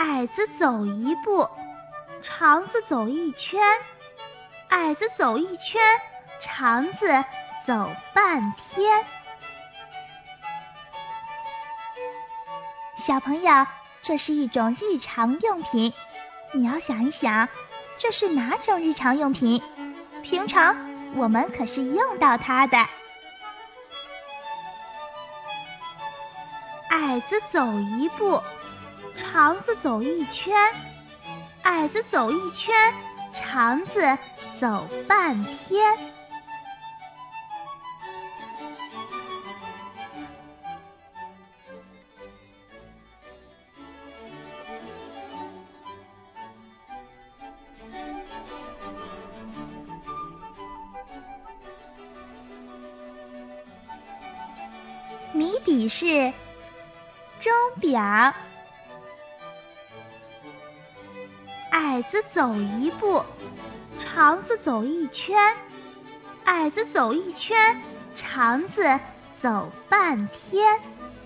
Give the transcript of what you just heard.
矮子走一步，长子走一圈，矮子走一圈，长子走半天。小朋友，这是一种日常用品，你要想一想，这是哪种日常用品？平常我们可是用到它的。矮子走一步，长子走一圈，矮子走一圈，长子走半天。谜底是钟表。矮子走一步，长子走一圈，矮子走一圈，长子走半天。